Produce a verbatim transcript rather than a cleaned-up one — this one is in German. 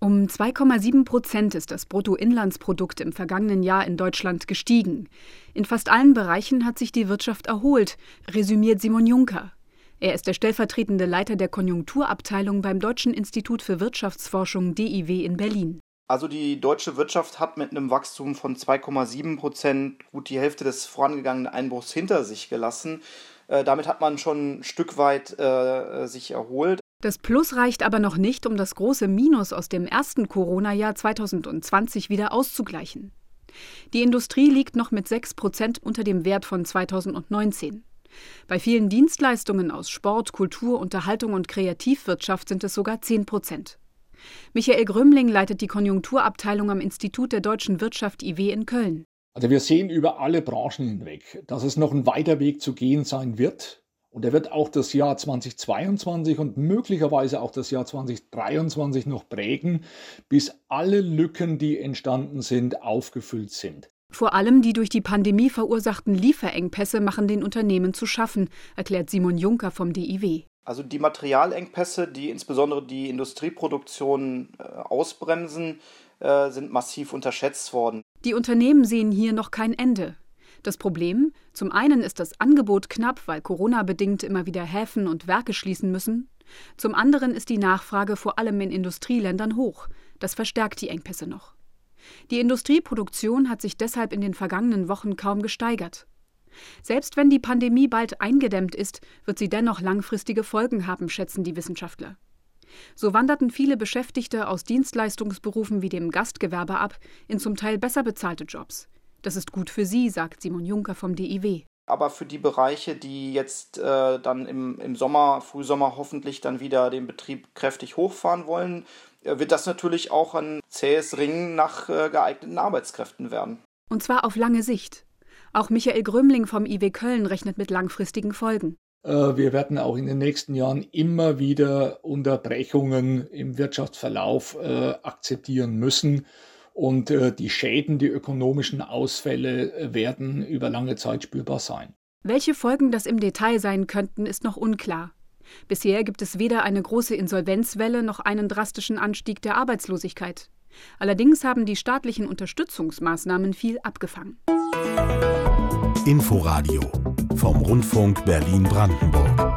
Um zwei Komma sieben Prozent ist das Bruttoinlandsprodukt im vergangenen Jahr in Deutschland gestiegen. In fast allen Bereichen hat sich die Wirtschaft erholt, resümiert Simon Juncker. Er ist der stellvertretende Leiter der Konjunkturabteilung beim Deutschen Institut für Wirtschaftsforschung D I W in Berlin. Also die deutsche Wirtschaft hat mit einem Wachstum von zwei Komma sieben Prozent gut die Hälfte des vorangegangenen Einbruchs hinter sich gelassen. Äh, damit hat man schon ein Stück weit äh, sich erholt. Das Plus reicht aber noch nicht, um das große Minus aus dem ersten Corona-Jahr zweitausendzwanzig wieder auszugleichen. Die Industrie liegt noch mit sechs Prozent unter dem Wert von zweitausendneunzehn. Bei vielen Dienstleistungen aus Sport, Kultur, Unterhaltung und Kreativwirtschaft sind es sogar zehn Prozent. Michael Grömling leitet die Konjunkturabteilung am Institut der deutschen Wirtschaft I W in Köln. Also wir sehen über alle Branchen hinweg, dass es noch ein weiter Weg zu gehen sein wird. Und er wird auch das Jahr zweitausendzweiundzwanzig und möglicherweise auch das Jahr zweitausenddreiundzwanzig noch prägen, bis alle Lücken, die entstanden sind, aufgefüllt sind. Vor allem die durch die Pandemie verursachten Lieferengpässe machen den Unternehmen zu schaffen, erklärt Simon Juncker vom D I W. Also die Materialengpässe, die insbesondere die Industrieproduktion äh, ausbremsen, äh, sind massiv unterschätzt worden. Die Unternehmen sehen hier noch kein Ende. Das Problem? Zum einen ist das Angebot knapp, weil Corona-bedingt immer wieder Häfen und Werke schließen müssen. Zum anderen ist die Nachfrage vor allem in Industrieländern hoch. Das verstärkt die Engpässe noch. Die Industrieproduktion hat sich deshalb in den vergangenen Wochen kaum gesteigert. Selbst wenn die Pandemie bald eingedämmt ist, wird sie dennoch langfristige Folgen haben, schätzen die Wissenschaftler. So wanderten viele Beschäftigte aus Dienstleistungsberufen wie dem Gastgewerbe ab in zum Teil besser bezahlte Jobs. Das ist gut für sie, sagt Simon Juncker vom D I W. Aber für die Bereiche, die jetzt äh, dann im, im Sommer, Frühsommer hoffentlich dann wieder den Betrieb kräftig hochfahren wollen, äh, wird das natürlich auch ein zähes Ringen nach äh, geeigneten Arbeitskräften werden. Und zwar auf lange Sicht. Auch Michael Grömling vom I W Köln rechnet mit langfristigen Folgen. Äh, wir werden auch in den nächsten Jahren immer wieder Unterbrechungen im Wirtschaftsverlauf äh, akzeptieren müssen. Und äh, die Schäden, die ökonomischen Ausfälle äh, werden über lange Zeit spürbar sein. Welche Folgen das im Detail sein könnten, ist noch unklar. Bisher gibt es weder eine große Insolvenzwelle noch einen drastischen Anstieg der Arbeitslosigkeit. Allerdings haben die staatlichen Unterstützungsmaßnahmen viel abgefangen. Inforadio vom Rundfunk Berlin-Brandenburg.